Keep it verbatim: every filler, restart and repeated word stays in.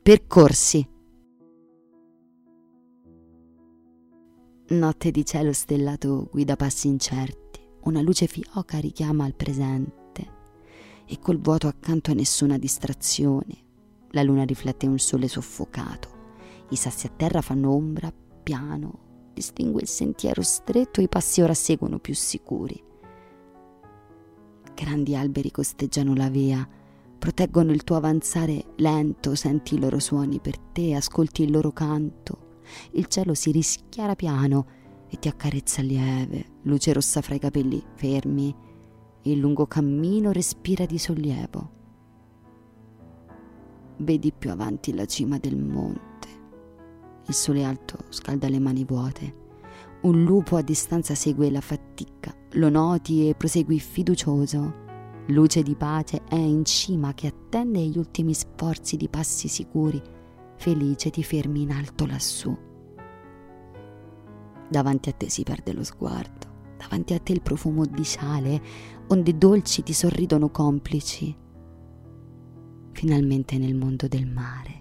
Percorsi. Notte di cielo stellato guida passi incerti, una luce fioca richiama al presente e col vuoto accanto nessuna distrazione. La luna riflette un sole soffocato, i sassi a terra fanno ombra piano, distingue il sentiero stretto e i passi ora seguono più sicuri. Grandi alberi costeggiano la via, proteggono il tuo avanzare lento, senti i loro suoni per te, ascolti il loro canto. Il cielo si rischiara piano e ti accarezza lieve, luce rossa fra i capelli fermi, e il lungo cammino respira di sollievo. Vedi più avanti la cima del monte, il sole alto scalda le mani vuote, un lupo a distanza segue la fatica, lo noti e prosegui fiducioso. Luce di pace è in cima che attende gli ultimi sforzi di passi sicuri, felice ti fermi in alto lassù. Davanti a te si perde lo sguardo, davanti a te il profumo di sale, onde dolci ti sorridono complici. Finalmente nel mondo del mare.